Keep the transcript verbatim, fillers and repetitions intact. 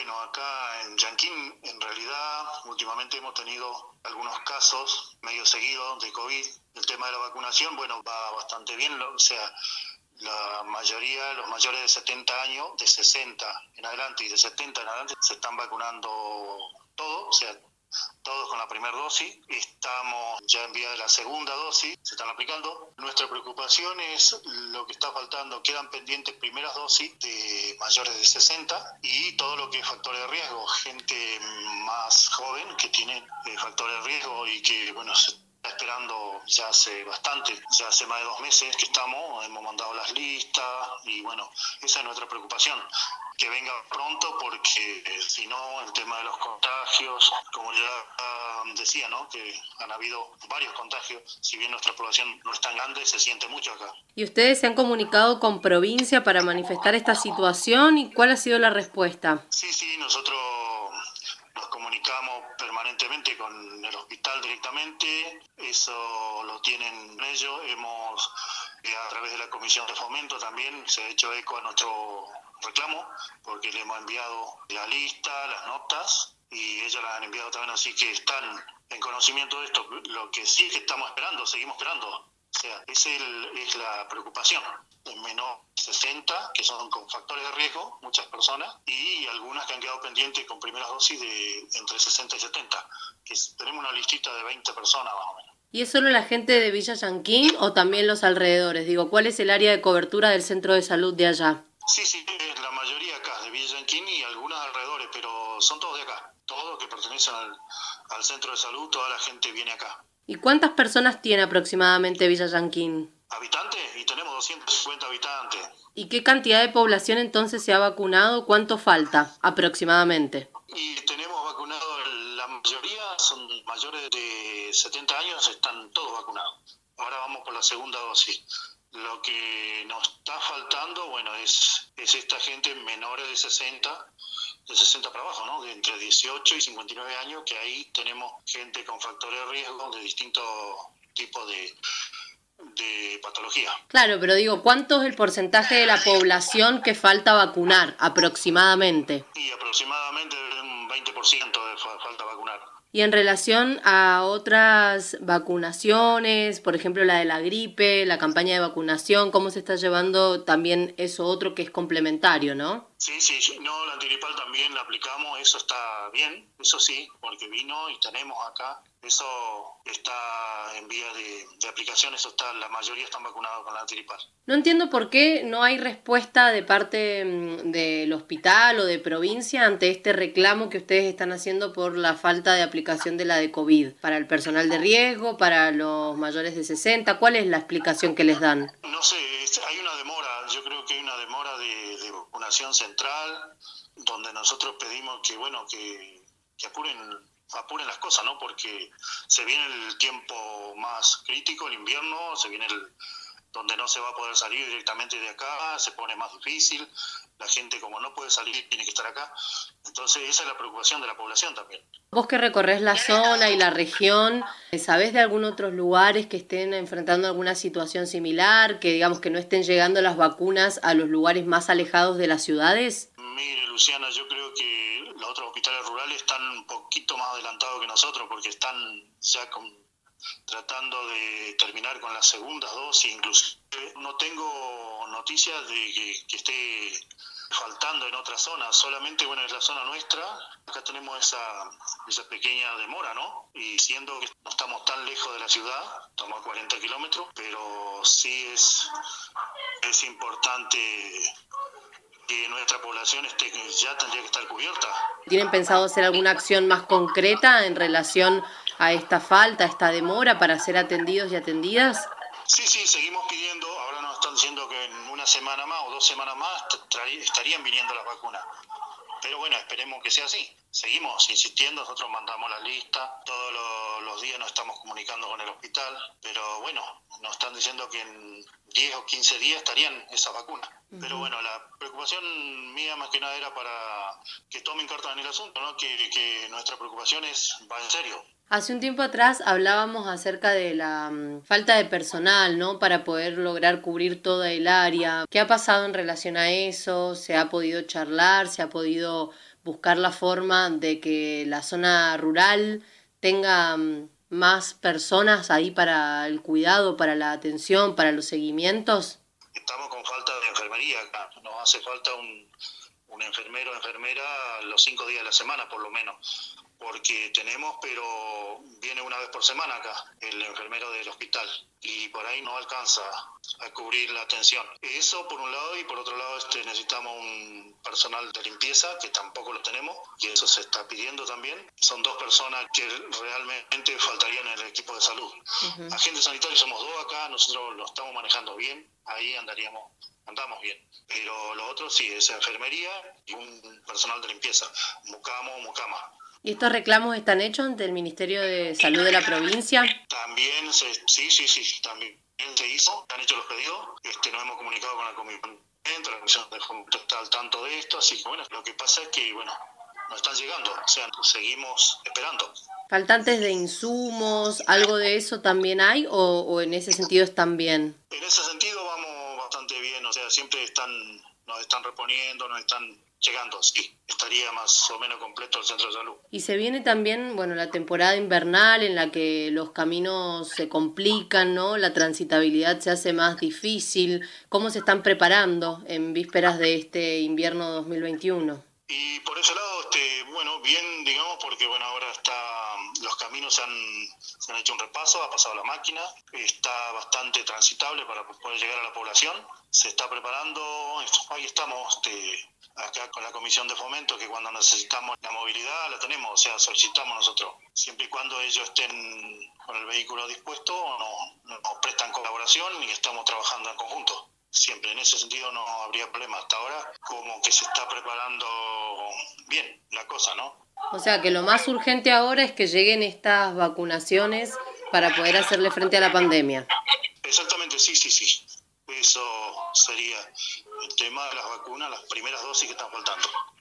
Bueno, acá en Yanquín, en realidad, últimamente hemos tenido algunos casos medio seguidos de COVID. El tema de la vacunación, bueno, va bastante bien, o sea, la mayoría, los mayores de setenta años, de sesenta en adelante y de setenta en adelante, se están vacunando todos, o sea, todos con la primera dosis. Estamos ya en vía de la segunda dosis, se están aplicando. Nuestra preocupación es lo que está faltando. Quedan pendientes primeras dosis de mayores de sesenta y todo lo que es factores de riesgo. Gente más joven que tiene eh, factores de riesgo y que, bueno, se está esperando ya hace bastante, ya hace más de dos meses que estamos, hemos mandado las listas y, bueno, esa es nuestra preocupación. Que venga pronto porque eh, si no el tema de los contagios, como ya uh, decía, ¿no? Que han habido varios contagios, si bien nuestra población no es tan grande, se siente mucho acá. ¿Y ustedes se han comunicado con provincia para manifestar esta situación y cuál ha sido la respuesta? Sí, sí, nosotros nos comunicamos permanentemente con el hospital directamente, eso lo tienen ellos, hemos eh, a través de la comisión de fomento también se ha hecho eco a nuestro reclamo, porque le hemos enviado la lista, las notas, y ellos las han enviado también, así que están en conocimiento de esto. Lo que sí es que estamos esperando, seguimos esperando. O sea, esa es, el, es la preocupación. En menor de sesenta, que son con factores de riesgo, muchas personas, y algunas que han quedado pendientes con primeras dosis de entre sesenta y setenta, que tenemos una listita de veinte personas más o menos. ¿Y es solo la gente de Villa Yanquín o también los alrededores? Digo, ¿cuál es el área de cobertura del centro de salud de allá? Sí, sí, es la mayoría acá, de Villa Yanquín y algunas alrededores, pero son todos de acá. Todos que pertenecen al, al centro de salud, toda la gente viene acá. ¿Y cuántas personas tiene aproximadamente Villa Yanquín? ¿Habitantes? Y tenemos doscientos cincuenta habitantes. ¿Y qué cantidad de población entonces se ha vacunado? ¿Cuánto falta aproximadamente? Y tenemos vacunado, la mayoría son mayores de setenta años, están todos vacunados. Ahora vamos por la segunda dosis. Lo que nos está faltando, bueno, es, es esta gente menores de sesenta, de sesenta para abajo, ¿no? De entre dieciocho y cincuenta y nueve años, que ahí tenemos gente con factores de riesgo de distintos tipos de, de patología. Claro, pero digo, ¿cuánto es el porcentaje de la población que falta vacunar aproximadamente? Y aproximadamente un veinte por ciento de fa- falta vacunar. Y en relación a otras vacunaciones, por ejemplo la de la gripe, la campaña de vacunación, ¿cómo se está llevando también eso otro que es complementario, no? Sí, sí, no, la antigripal también la aplicamos, eso está bien, eso sí, porque vino y tenemos acá, eso está en vía de, de aplicación, eso está, la mayoría están vacunados con la antigripal. No entiendo por qué no hay respuesta de parte mm, del hospital o de provincia ante este reclamo que ustedes están haciendo por la falta de aplicación de la de COVID para el personal de riesgo, para los mayores de sesenta. ¿Cuál es la explicación que les dan? No sé, es- hay una demora, yo creo que hay una demora de, de vacunación central, donde nosotros pedimos que, bueno, que, que apuren, apuren las cosas, ¿no? Porque se viene el tiempo más crítico, el invierno, se viene el donde no se va a poder salir directamente de acá, se pone más difícil, la gente como no puede salir tiene que estar acá, entonces esa es la preocupación de la población también. Vos que recorres la zona y la región, ¿sabés de algún otros lugares que estén enfrentando alguna situación similar, que digamos que no estén llegando las vacunas a los lugares más alejados de las ciudades? Mire, Luciana, yo creo que los otros hospitales rurales están un poquito más adelantados que nosotros porque están ya con, tratando de terminar con las segundas dosis, inclusive. No tengo noticias de que, que esté faltando en otras zonas, solamente, bueno, es la zona nuestra, acá tenemos esa, esa pequeña demora, ¿no? Y siendo que no estamos tan lejos de la ciudad, estamos a cuarenta kilómetros, pero sí es, es importante que nuestra población esté, ya tendría que estar cubierta. ¿Tienen pensado hacer alguna acción más concreta en relación a esta falta, a esta demora para ser atendidos y atendidas? Sí, sí, seguimos pidiendo, ahora nos están diciendo que en una semana más o dos semanas más tra- estarían viniendo las vacunas. Pero bueno, esperemos que sea así. Seguimos insistiendo, nosotros mandamos la lista, todos los, los días nos estamos comunicando con el hospital, pero bueno, nos están diciendo que en diez o quince días estarían esas vacunas. Uh-huh. Pero bueno, la preocupación mía más que nada era para que tomen cartas en el asunto, ¿no? Que, que nuestra preocupación es, va en serio. Hace un tiempo atrás hablábamos acerca de la um, falta de personal, ¿no? Para poder lograr cubrir toda el área. ¿Qué ha pasado en relación a eso? ¿Se ha podido charlar? ¿Se ha podido buscar la forma de que la zona rural tenga más personas ahí para el cuidado, para la atención, para los seguimientos? Estamos con falta de enfermería acá. Nos hace falta un, un enfermero o enfermera los cinco días de la semana, por lo menos. Porque tenemos, pero viene una vez por semana acá, el enfermero del hospital. Y por ahí no alcanza a cubrir la atención. Eso por un lado, y por otro lado este, necesitamos un personal de limpieza, que tampoco lo tenemos, y eso se está pidiendo también. Son dos personas que realmente faltarían en el equipo de salud. Uh-huh. Agentes sanitarios somos dos acá, nosotros lo estamos manejando bien, ahí andaríamos, andamos bien. Pero lo otro sí, es enfermería y un personal de limpieza, mucamo o mucama. ¿Y estos reclamos están hechos ante el Ministerio de Salud de la provincia? También, se, sí, sí, sí, también se hizo, han hecho los pedidos, este, nos hemos comunicado con la comisión, la comisión de fomento está al tanto de esto, así que bueno, lo que pasa es que, bueno, no están llegando, o sea, seguimos esperando. ¿Faltantes de insumos, algo de eso también hay, o, o en ese sentido están bien? En ese sentido vamos bastante bien, o sea, siempre están, nos están reponiendo, nos están llegando, sí, estaría más o menos completo el centro de salud. Y se viene también, bueno, la temporada invernal en la que los caminos se complican, ¿no? La transitabilidad se hace más difícil. ¿Cómo se están preparando en vísperas de este invierno dos mil veintiuno? Y por ese lado, este, bueno, bien, digamos, porque bueno, ahora está, los caminos se han, se han hecho un repaso, ha pasado la máquina, está bastante transitable para poder llegar a la población, se está preparando, ahí estamos, este, acá con la comisión de fomento, que cuando necesitamos la movilidad la tenemos, o sea, solicitamos nosotros, siempre y cuando ellos estén con el vehículo dispuesto, nos, nos prestan colaboración y estamos trabajando en conjunto. Siempre, en ese sentido no habría problema. Hasta ahora como que se está preparando bien la cosa, ¿no? O sea que lo más urgente ahora es que lleguen estas vacunaciones para poder hacerle frente a la pandemia. Exactamente, sí, sí, sí. Eso sería el tema de las vacunas, las primeras dosis que están faltando.